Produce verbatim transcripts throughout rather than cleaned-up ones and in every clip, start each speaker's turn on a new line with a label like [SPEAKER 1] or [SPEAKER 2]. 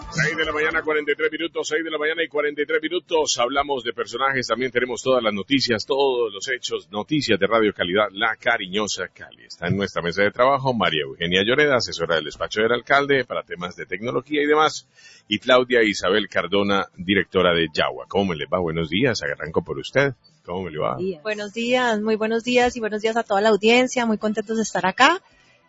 [SPEAKER 1] seis de la mañana, cuarenta y tres minutos, seis de la mañana y cuarenta y tres minutos. Hablamos de personajes, también tenemos todas las noticias, todos los hechos, noticias de Radio Calidad, La Cariñosa Cali. Está en nuestra mesa de trabajo María Eugenia Lloreda, asesora del despacho del alcalde para temas de tecnología y demás, y Claudia Isabel Cardona, directora de Yagua. ¿Cómo me le va? Buenos días, arranco por usted. ¿Cómo me le va?
[SPEAKER 2] Buenos días, muy buenos días y buenos días a toda la audiencia, muy contentos de estar acá.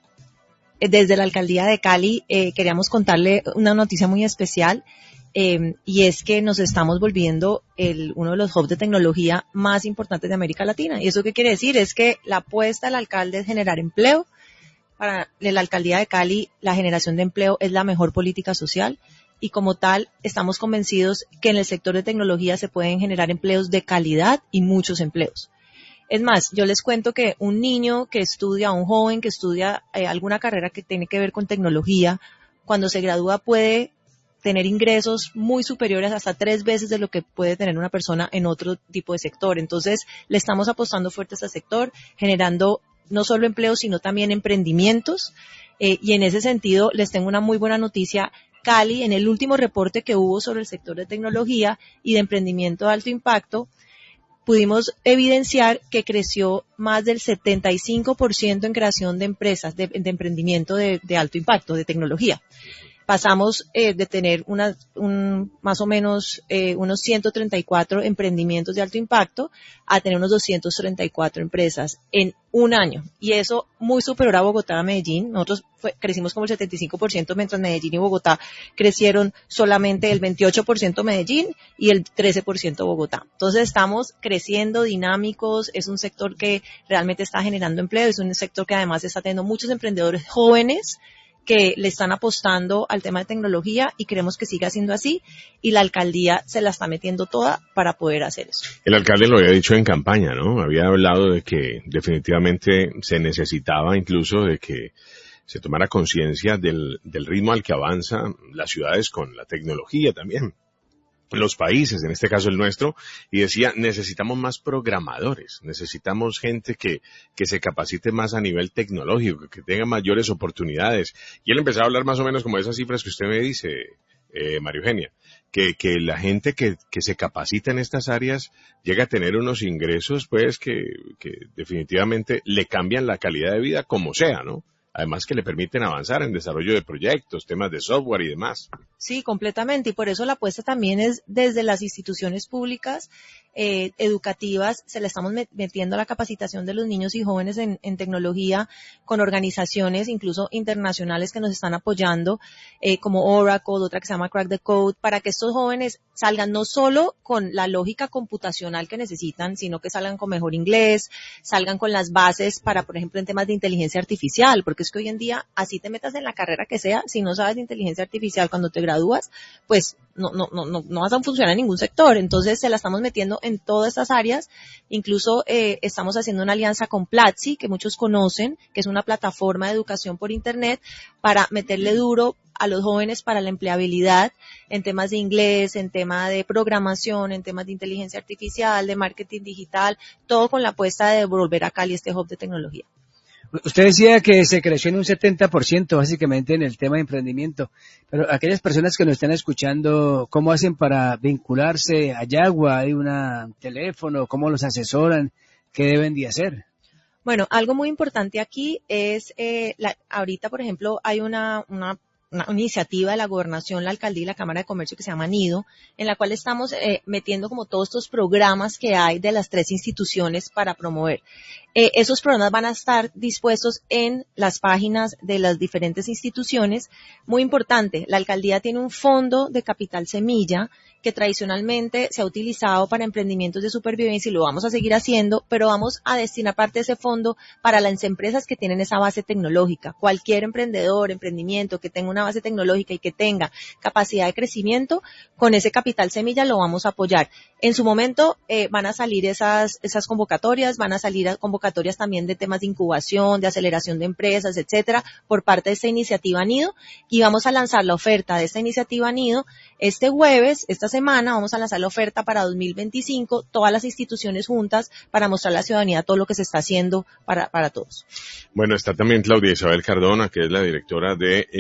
[SPEAKER 2] Desde la Alcaldía de Cali eh, queríamos contarle una noticia muy especial eh, y es que nos estamos volviendo el, uno de los hubs de tecnología más importantes de América Latina. ¿Y eso qué quiere decir? Es que la apuesta del alcalde es generar empleo. Para la Alcaldía de Cali, la generación de empleo es la mejor política social y como tal estamos convencidos que en el sector de tecnología se pueden generar empleos de calidad y muchos empleos. Es más, yo les cuento que un niño que estudia, un joven que estudia eh, alguna carrera que tiene que ver con tecnología, cuando se gradúa puede tener ingresos muy superiores hasta tres veces de lo que puede tener una persona en otro tipo de sector. Entonces, le estamos apostando fuerte a este sector, generando no solo empleos, sino también emprendimientos. Eh, y en ese sentido, les tengo una muy buena noticia. Cali, en el último reporte que hubo sobre el sector de tecnología y de emprendimiento de alto impacto, pudimos evidenciar que creció más del setenta y cinco por ciento en creación de empresas, de, de emprendimiento de, de alto impacto, de tecnología. Pasamos eh, de tener una, un, más o menos eh, unos ciento treinta y cuatro emprendimientos de alto impacto a tener unos doscientas treinta y cuatro empresas en un año. Y eso muy superior a Bogotá, a Medellín. Nosotros fue, crecimos como el setenta y cinco por ciento, mientras Medellín y Bogotá crecieron solamente el veintiocho por ciento Medellín y el trece por ciento Bogotá. Entonces estamos creciendo, dinámicos, es un sector que realmente está generando empleo, es un sector que además está teniendo muchos emprendedores jóvenes que le están apostando al tema de tecnología y queremos que siga siendo así y la alcaldía se la está metiendo toda para poder hacer eso.
[SPEAKER 1] El alcalde lo había dicho en campaña, ¿no? Había hablado de que definitivamente se necesitaba incluso de que se tomara conciencia del, del ritmo al que avanzan las ciudades con la tecnología también. Los países, en este caso el nuestro, y decía, necesitamos más programadores, necesitamos gente que, que se capacite más a nivel tecnológico, que tenga mayores oportunidades. Y él empezó a hablar más o menos como esas cifras que usted me dice, eh, María Eugenia, que, que la gente que, que se capacita en estas áreas llega a tener unos ingresos, pues, que, que definitivamente le cambian la calidad de vida como sea, ¿no? Además que le permiten avanzar en desarrollo de proyectos, temas de software y demás.
[SPEAKER 2] Sí, completamente, y por eso la apuesta también es desde las instituciones públicas eh, educativas, se le estamos metiendo a la capacitación de los niños y jóvenes en, en tecnología con organizaciones incluso internacionales que nos están apoyando, eh, como Oracle, otra que se llama Crack the Code, para que estos jóvenes salgan no solo con la lógica computacional que necesitan, sino que salgan con mejor inglés, salgan con las bases para, por ejemplo, en temas de inteligencia artificial, porque es que hoy en día, así te metas en la carrera que sea, si no sabes de inteligencia artificial cuando te gradúas, pues no, no, no, no, no vas a funcionar en ningún sector. Entonces se la estamos metiendo en todas estas áreas. Incluso eh, estamos haciendo una alianza con Platzi, que muchos conocen, que es una plataforma de educación por internet, para meterle duro a los jóvenes para la empleabilidad en temas de inglés, en temas de programación, en temas de inteligencia artificial, de marketing digital, todo con la apuesta de volver a Cali este hub de tecnología.
[SPEAKER 3] Usted decía que se creció en un setenta por ciento básicamente en el tema de emprendimiento, pero aquellas personas que nos están escuchando, ¿cómo hacen para vincularse a Yagua? ¿Hay un teléfono? ¿Cómo los asesoran? ¿Qué deben de hacer?
[SPEAKER 2] Bueno, algo muy importante aquí es, eh, la, ahorita por ejemplo hay una, una una iniciativa de la Gobernación, la Alcaldía y la Cámara de Comercio que se llama NIDO, en la cual estamos eh, metiendo como todos estos programas que hay de las tres instituciones para promover. Eh, esos programas van a estar dispuestos en las páginas de las diferentes instituciones. Muy importante, la Alcaldía tiene un fondo de capital semilla que tradicionalmente se ha utilizado para emprendimientos de supervivencia y lo vamos a seguir haciendo, pero vamos a destinar parte de ese fondo para las empresas que tienen esa base tecnológica. Cualquier emprendedor, emprendimiento que tenga una base tecnológica y que tenga capacidad de crecimiento, con ese capital semilla lo vamos a apoyar. En su momento eh, van a salir esas, esas convocatorias, van a salir a convocatorias también de temas de incubación, de aceleración de empresas, etcétera, por parte de esta iniciativa NIDO, y vamos a lanzar la oferta de esta iniciativa NIDO este jueves, esta semana, vamos a lanzar la oferta para dos mil veinticinco, todas las instituciones juntas, para mostrar a la ciudadanía todo lo que se está haciendo para, para todos.
[SPEAKER 1] Bueno, está también Claudia Isabel Cardona, que es la directora de eh,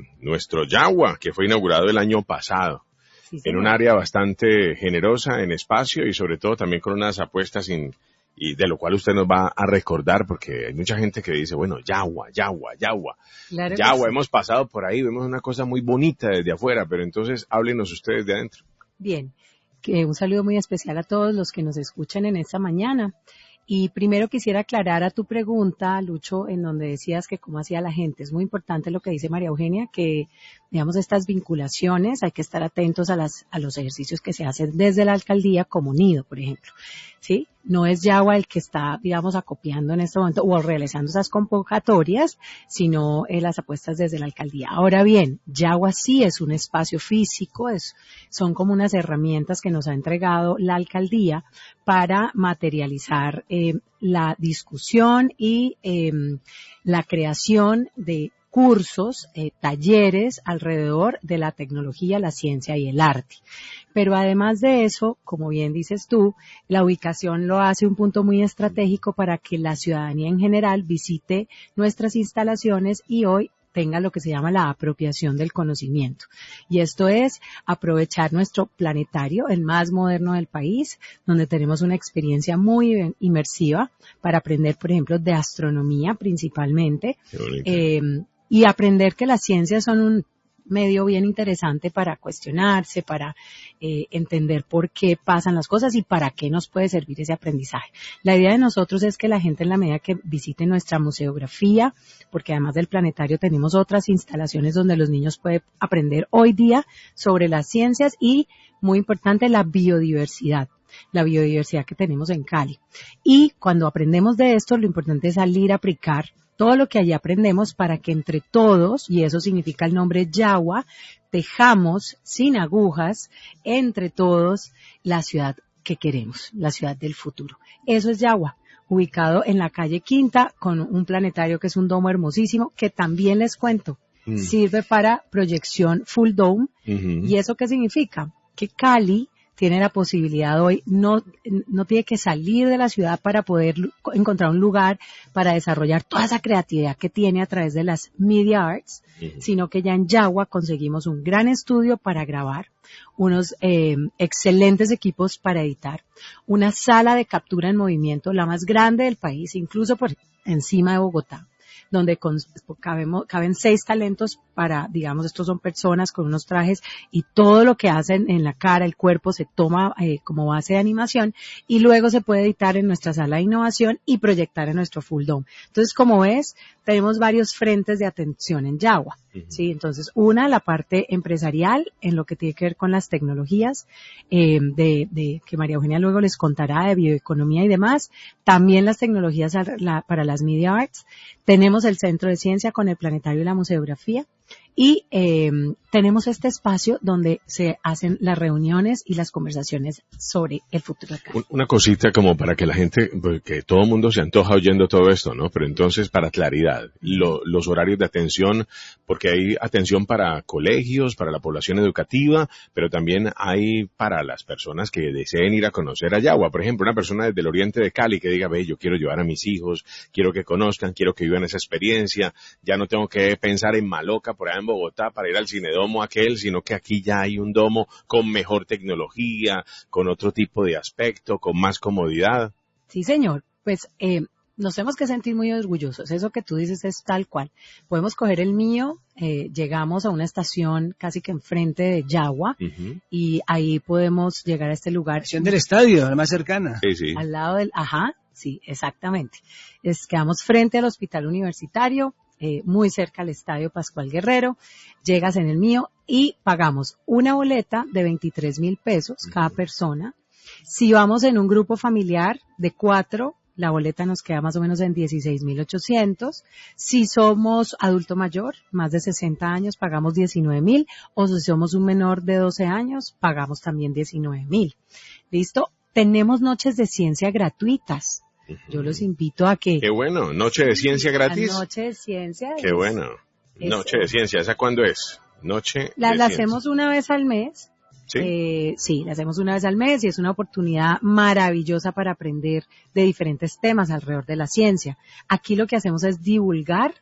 [SPEAKER 1] nuestro Yagua, que fue inaugurado el año pasado. Sí, en un área bastante generosa en espacio y sobre todo también con unas apuestas in, y de lo cual usted nos va a recordar porque hay mucha gente que dice, bueno, Yagua, Yagua, Yagua. Claro Yagua, sí. Hemos pasado por ahí, vemos una cosa muy bonita desde afuera, pero entonces háblenos ustedes de adentro.
[SPEAKER 4] Bien, que un saludo muy especial a todos los que nos escuchan en esta mañana. Y primero quisiera aclarar a tu pregunta, Lucho, en donde decías que cómo hacía la gente. Es muy importante lo que dice María Eugenia, que, digamos, estas vinculaciones, hay que estar atentos a las, a los ejercicios que se hacen desde la alcaldía como nido, por ejemplo. ¿Sí? No es Yagua el que está, digamos, acopiando en este momento o realizando esas convocatorias, sino eh, las apuestas desde la alcaldía. Ahora bien, Yagua sí es un espacio físico, es, son como unas herramientas que nos ha entregado la alcaldía para materializar eh, la discusión y eh, la creación de cursos, eh, talleres alrededor de la tecnología, la ciencia y el arte. Pero además de eso, como bien dices tú, la ubicación lo hace un punto muy estratégico para que la ciudadanía en general visite nuestras instalaciones y hoy tenga lo que se llama la apropiación del conocimiento. Y esto es aprovechar nuestro planetario, el más moderno del país, donde tenemos una experiencia muy inmersiva para aprender, por ejemplo, de astronomía principalmente, eh, y aprender que las ciencias son un medio bien interesante para cuestionarse, para eh, entender por qué pasan las cosas y para qué nos puede servir ese aprendizaje. La idea de nosotros es que la gente en la medida que visite nuestra museografía, porque además del planetario tenemos otras instalaciones donde los niños pueden aprender hoy día sobre las ciencias y, muy importante, la biodiversidad. La biodiversidad que tenemos en Cali. Y cuando aprendemos de esto, lo importante es salir a aplicar todo lo que allí aprendemos para que entre todos, y eso significa el nombre Yagua, tejamos sin agujas, entre todos, la ciudad que queremos, la ciudad del futuro. Eso es Yagua, ubicado en la calle Quinta, con un planetario que es un domo hermosísimo, que también les cuento, mm. sirve para proyección full dome. Uh-huh. ¿Y eso qué significa? Que Cali tiene la posibilidad hoy, no, no tiene que salir de la ciudad para poder encontrar un lugar para desarrollar toda esa creatividad que tiene a través de las media arts, uh-huh. sino que ya en Yagua conseguimos un gran estudio para grabar, unos eh, excelentes equipos para editar, una sala de captura en movimiento, la más grande del país, incluso por encima de Bogotá, donde con, cabemos, caben seis talentos para, digamos, estos son personas con unos trajes y todo lo que hacen en la cara, el cuerpo se toma eh, como base de animación y luego se puede editar en nuestra sala de innovación y proyectar en nuestro full dome. Entonces, como ves, tenemos varios frentes de atención en Yagua. Uh-huh. Sí, entonces, una, la parte empresarial en lo que tiene que ver con las tecnologías, eh, de, de que María Eugenia luego les contará de bioeconomía y demás. También las tecnologías la, para las media arts. Tenemos el Centro de Ciencia con el Planetario y la Museografía. Y eh, tenemos este espacio donde se hacen las reuniones y las conversaciones sobre el futuro de Cali.
[SPEAKER 1] Una cosita como para que la gente, que todo el mundo se antoja oyendo todo esto, ¿no? Pero entonces, para claridad, lo, los horarios de atención, porque hay atención para colegios, para la población educativa, pero también hay para las personas que deseen ir a conocer a Yagua. Por ejemplo, una persona desde el oriente de Cali que diga, ve, yo quiero llevar a mis hijos, quiero que conozcan, quiero que vivan esa experiencia, ya no tengo que pensar en Maloca, por allá en Bogotá, para ir al cinedomo aquel, sino que aquí ya hay un domo con mejor tecnología, con otro tipo de aspecto, con más comodidad.
[SPEAKER 4] Sí, señor. Pues eh, nos tenemos que sentir muy orgullosos. Eso que tú dices es tal cual. Podemos coger el mío, eh, llegamos a una estación casi que enfrente de Yagua, uh-huh. y ahí podemos llegar a este lugar.
[SPEAKER 3] Estación del estadio, la más cercana.
[SPEAKER 1] Sí, sí.
[SPEAKER 4] Al lado del, ajá, sí, exactamente. Es, quedamos frente al hospital universitario, Eh, muy cerca al Estadio Pascual Guerrero, llegas en el mío y pagamos una boleta de veintitrés mil pesos uh-huh. cada persona. Si vamos en un grupo familiar de cuatro, la boleta nos queda más o menos en dieciséis mil ochocientos. Si somos adulto mayor, más de sesenta años, pagamos diecinueve mil, o si somos un menor de doce años, pagamos también diecinueve mil. ¿Listo? Tenemos noches de ciencia gratuitas. Yo los invito a que...
[SPEAKER 1] Qué bueno, noche de ciencia gratis.
[SPEAKER 4] La noche de ciencia.
[SPEAKER 1] Qué es, bueno. Noche es, de ciencia, ¿esa cuándo es? Noche
[SPEAKER 4] la,
[SPEAKER 1] de
[SPEAKER 4] La
[SPEAKER 1] ciencia.
[SPEAKER 4] hacemos una vez al mes.
[SPEAKER 1] ¿Sí?
[SPEAKER 4] Eh, sí, la hacemos una vez al mes y es una oportunidad maravillosa para aprender de diferentes temas alrededor de la ciencia. Aquí lo que hacemos es divulgar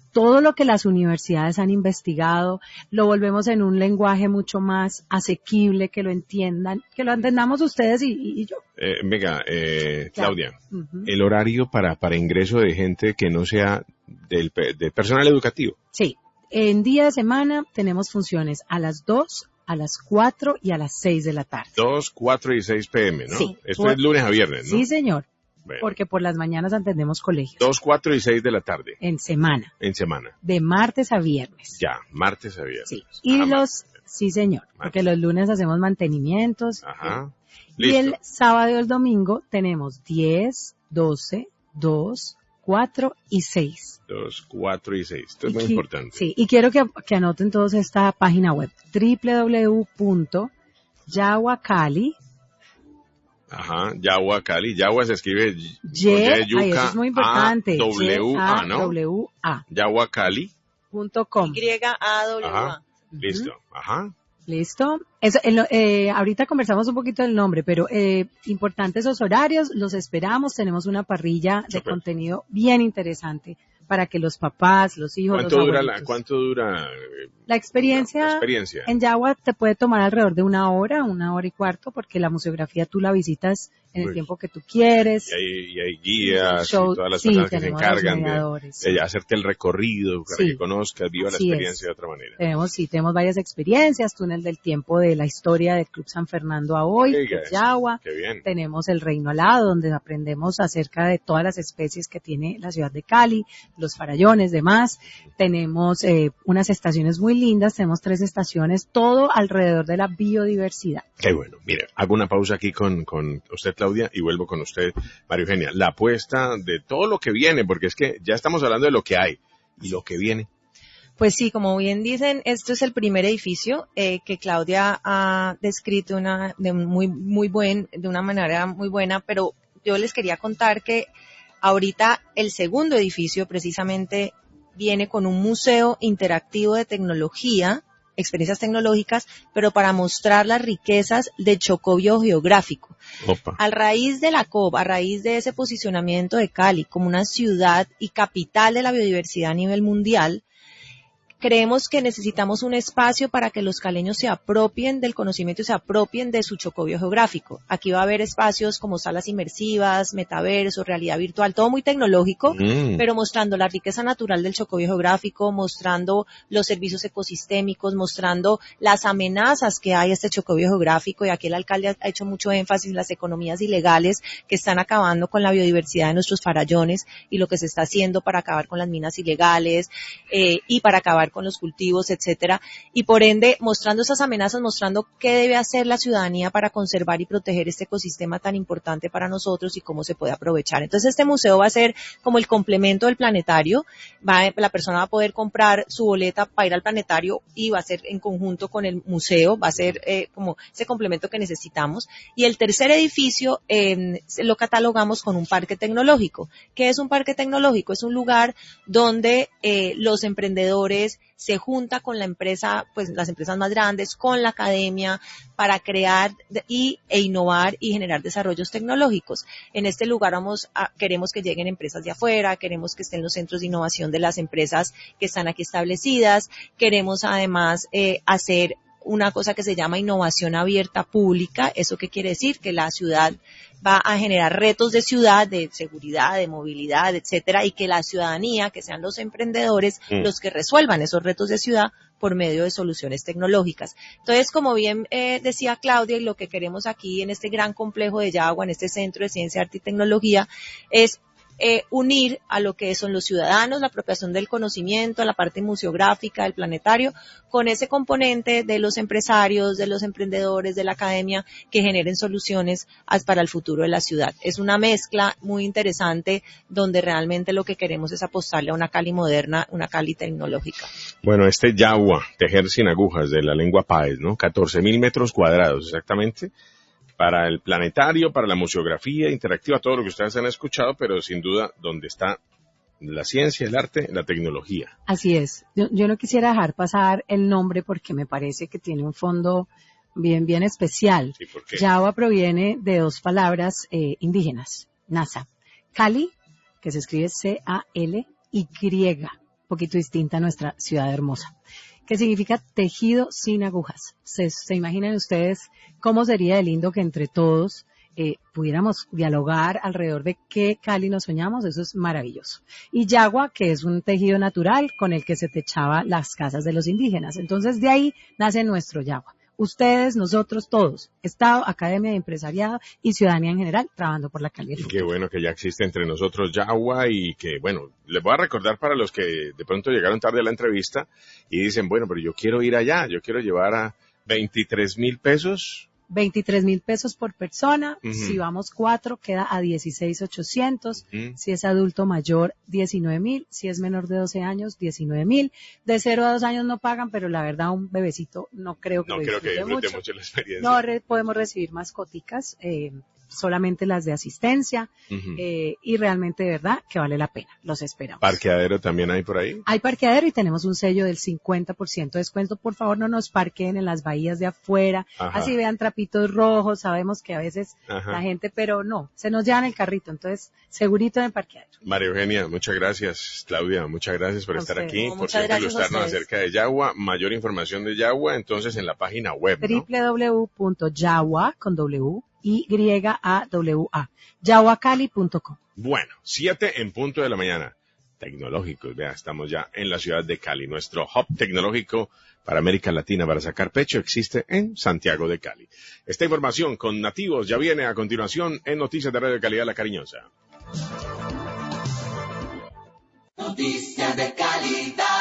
[SPEAKER 4] todo lo que las universidades han investigado, lo volvemos en un lenguaje mucho más asequible, que lo entiendan, que lo entendamos ustedes y, y, y yo.
[SPEAKER 1] Eh, venga, eh,
[SPEAKER 4] Claro.
[SPEAKER 1] Claudia,
[SPEAKER 4] Uh-huh.
[SPEAKER 1] el horario para, para ingreso de gente que no sea del, pe- del personal educativo.
[SPEAKER 4] Sí, en día de semana tenemos funciones a las dos, a las cuatro y a las seis de la tarde.
[SPEAKER 1] dos, cuatro y seis pm, ¿no?
[SPEAKER 4] Sí.
[SPEAKER 1] Esto
[SPEAKER 4] Por-
[SPEAKER 1] es lunes a viernes, ¿no?
[SPEAKER 4] Sí, señor,
[SPEAKER 1] Bueno,
[SPEAKER 4] porque por las mañanas atendemos colegios.
[SPEAKER 1] dos, cuatro y seis de la tarde,
[SPEAKER 4] En semana,
[SPEAKER 1] en semana.
[SPEAKER 4] de martes a viernes.
[SPEAKER 1] Ya, martes a viernes.
[SPEAKER 4] Sí. Y
[SPEAKER 1] Ah,
[SPEAKER 4] los, sí señor, porque los lunes hacemos mantenimientos.
[SPEAKER 1] Ajá.
[SPEAKER 4] Y
[SPEAKER 1] Listo.
[SPEAKER 4] el sábado y el domingo tenemos diez, doce, dos, cuatro y seis.
[SPEAKER 1] dos, cuatro y seis. Esto es
[SPEAKER 4] Y
[SPEAKER 1] muy
[SPEAKER 4] qui-
[SPEAKER 1] importante.
[SPEAKER 4] Sí, y quiero que, que anoten todos esta página web, doble u doble u doble u punto yaguacali,
[SPEAKER 1] Ajá. Yagua, Cali. Yagua se escribe y-
[SPEAKER 4] Y,
[SPEAKER 1] con Y de
[SPEAKER 4] ay,
[SPEAKER 1] yuca,
[SPEAKER 4] eso es muy importante,
[SPEAKER 1] A, W, A, ¿no?
[SPEAKER 4] W A
[SPEAKER 1] Yagua, Cali.
[SPEAKER 4] punto com.
[SPEAKER 2] Y A W A.
[SPEAKER 1] Ajá. Listo. Ajá.
[SPEAKER 4] ¿Listo? Eso, el- eh, ahorita conversamos un poquito del nombre, pero eh, importantes esos horarios, los esperamos, tenemos una parrilla de
[SPEAKER 1] Súper.
[SPEAKER 4] contenido bien interesante para que los papás, los hijos, los
[SPEAKER 1] ¿Cuánto dura, la,
[SPEAKER 4] abuelitos.
[SPEAKER 1] ¿Cuánto dura eh,
[SPEAKER 4] La experiencia,
[SPEAKER 1] la experiencia?
[SPEAKER 4] en Yagua te puede tomar alrededor de una hora, una hora y cuarto, porque la museografía tú la visitas en el
[SPEAKER 1] Uy.
[SPEAKER 4] tiempo que tú quieres.
[SPEAKER 1] Y hay, y hay guías
[SPEAKER 4] Show-
[SPEAKER 1] y todas las
[SPEAKER 4] sí,
[SPEAKER 1] personas que se
[SPEAKER 4] tenemos los
[SPEAKER 1] encargan de,
[SPEAKER 4] mediadores.
[SPEAKER 1] de hacerte el recorrido para
[SPEAKER 4] Sí.
[SPEAKER 1] que conozcas, viva la
[SPEAKER 4] Así
[SPEAKER 1] experiencia
[SPEAKER 4] es.
[SPEAKER 1] de otra manera.
[SPEAKER 4] Tenemos, sí, tenemos varias experiencias, túnel del tiempo de la historia del Club San Fernando a hoy,
[SPEAKER 1] Oiga,
[SPEAKER 4] de Yagua.
[SPEAKER 1] Qué bien.
[SPEAKER 4] Tenemos el Reino Alado, donde aprendemos acerca de todas las especies que tiene la ciudad de Cali, los farallones, demás. Tenemos eh, unas estaciones muy lindas, tenemos tres estaciones, todo alrededor de la biodiversidad.
[SPEAKER 1] Qué bueno. Mire, hago una pausa aquí con, con usted, Claudia, y vuelvo con usted, María Eugenia. La apuesta de todo lo que viene, porque es que ya estamos hablando de lo que hay y lo que viene.
[SPEAKER 2] Pues sí, como bien dicen, esto es el primer edificio eh, que Claudia ha descrito una, de muy, muy buen, de una manera muy buena, pero yo les quería contar que ahorita el segundo edificio precisamente viene con un museo interactivo de tecnología, experiencias tecnológicas, pero para mostrar las riquezas del Chocó biogeográfico.
[SPEAKER 1] Opa.
[SPEAKER 2] A raíz de la C O B, a raíz de ese posicionamiento de Cali como una ciudad y capital de la biodiversidad a nivel mundial, creemos que necesitamos un espacio para que los caleños se apropien del conocimiento y se apropien de su Chocó biogeográfico. Aquí va a haber espacios como salas inmersivas, metaverso, realidad virtual, todo muy tecnológico,
[SPEAKER 1] Mm.
[SPEAKER 2] pero mostrando la riqueza natural del Chocó biogeográfico, mostrando los servicios ecosistémicos, mostrando las amenazas que hay a este Chocó biogeográfico, y aquí el alcalde ha hecho mucho énfasis en las economías ilegales que están acabando con la biodiversidad de nuestros farallones y lo que se está haciendo para acabar con las minas ilegales eh, y para acabar con los cultivos, etcétera, y por ende mostrando esas amenazas, mostrando qué debe hacer la ciudadanía para conservar y proteger este ecosistema tan importante para nosotros y cómo se puede aprovechar. Entonces este museo va a ser como el complemento del planetario, va, la persona va a poder comprar su boleta para ir al planetario y va a ser en conjunto con el museo, va a ser eh, como ese complemento que necesitamos. Y el tercer edificio eh, lo catalogamos con un parque tecnológico. ¿Qué es un parque tecnológico? Es un lugar donde eh, los emprendedores se junta con la empresa, pues las empresas más grandes, con la academia, para crear y, e innovar y generar desarrollos tecnológicos. En este lugar vamos a, queremos que lleguen empresas de afuera, queremos que estén los centros de innovación de las empresas que están aquí establecidas, queremos además eh, hacer una cosa que se llama innovación abierta pública. ¿Eso qué quiere decir? Que la ciudad va a generar retos de ciudad, de seguridad, de movilidad, etcétera, y que la ciudadanía, que sean los emprendedores, mm. los que resuelvan esos retos de ciudad por medio de soluciones tecnológicas. Entonces, como bien eh, decía Claudia, y lo que queremos aquí en este gran complejo de Yagua, en este Centro de Ciencia, Arte y Tecnología, es Eh, unir a lo que son los ciudadanos, la apropiación del conocimiento, la parte museográfica, del planetario, con ese componente de los empresarios, de los emprendedores, de la academia, que generen soluciones para el futuro de la ciudad. Es una mezcla muy interesante donde realmente lo que queremos es apostarle a una Cali moderna, una Cali tecnológica.
[SPEAKER 1] Bueno, este Yagua, tejer sin agujas, de la lengua Páez, ¿no? catorce mil metros cuadrados, exactamente. Para el planetario, para la museografía interactiva, todo lo que ustedes han escuchado, pero sin duda donde está la ciencia, el arte, la tecnología.
[SPEAKER 4] Así es. Yo, yo no quisiera dejar pasar el nombre porque me parece que tiene un fondo bien, bien especial.
[SPEAKER 1] ¿Sí, por qué?
[SPEAKER 4] Yagua proviene de dos palabras eh, indígenas, Nasa. Cali, que se escribe C A L Y, poquito distinta a nuestra ciudad hermosa, que significa tejido sin agujas. Se, se imaginan ustedes cómo sería de lindo que entre todos eh, pudiéramos dialogar alrededor de qué Cali nos soñamos. Eso es maravilloso. Y yagua, que es un tejido natural con el que se techaba las casas de los indígenas. Entonces de ahí nace nuestro yagua. Ustedes, nosotros, todos, Estado, Academia de Empresariado y ciudadanía en general, trabajando por la Cali.
[SPEAKER 1] Y qué bueno que ya existe entre nosotros Yagua y que, bueno, les voy a recordar para los que de pronto llegaron tarde a la entrevista y dicen, bueno, pero yo quiero ir allá, yo quiero llevar a veintitrés mil pesos.
[SPEAKER 4] veintitrés mil pesos por persona.
[SPEAKER 1] Uh-huh.
[SPEAKER 4] Si vamos cuatro, queda a dieciséis mil ochocientos.
[SPEAKER 1] Uh-huh.
[SPEAKER 4] Si es adulto mayor, diecinueve mil. Si es menor de doce años, diecinueve mil. De cero a dos años no pagan, pero la verdad un bebecito no creo que
[SPEAKER 1] no
[SPEAKER 4] lo
[SPEAKER 1] creo que disfrute
[SPEAKER 4] mucho.
[SPEAKER 1] mucho la experiencia.
[SPEAKER 4] No re- podemos recibir mascoticas, eh, solamente las de asistencia,
[SPEAKER 1] Uh-huh.
[SPEAKER 4] eh, y realmente de verdad que vale la pena. Los esperamos.
[SPEAKER 1] ¿Parqueadero también hay por ahí?
[SPEAKER 4] Hay parqueadero y tenemos un sello del cincuenta por ciento de descuento. Por favor, no nos parqueen en las bahías de afuera.
[SPEAKER 1] Ajá.
[SPEAKER 4] Así vean trapitos rojos. Sabemos que a veces
[SPEAKER 1] Ajá.
[SPEAKER 4] la gente, pero no, se nos llevan el carrito. Entonces, segurito en el parqueadero.
[SPEAKER 1] María Eugenia, muchas gracias. Claudia, muchas gracias por
[SPEAKER 4] A
[SPEAKER 1] estar
[SPEAKER 4] ustedes.
[SPEAKER 1] aquí,
[SPEAKER 2] No,
[SPEAKER 1] por
[SPEAKER 2] muchas
[SPEAKER 1] siempre
[SPEAKER 2] gracias a
[SPEAKER 1] ilustrarnos
[SPEAKER 2] ustedes.
[SPEAKER 1] acerca de Yagua. Mayor información de Yagua, entonces en la página web, ¿no?
[SPEAKER 4] doble u doble u doble u punto yagua con W Y A W A yaguacali punto com.
[SPEAKER 1] Bueno, siete en punto de la mañana. Tecnológicos, vea, estamos ya en la ciudad de Cali. Nuestro hub tecnológico para América Latina para sacar pecho existe en Santiago de Cali. Esta información con nativos ya viene a continuación en Noticias de Radio de Calidad La Cariñosa.
[SPEAKER 5] Noticias de calidad.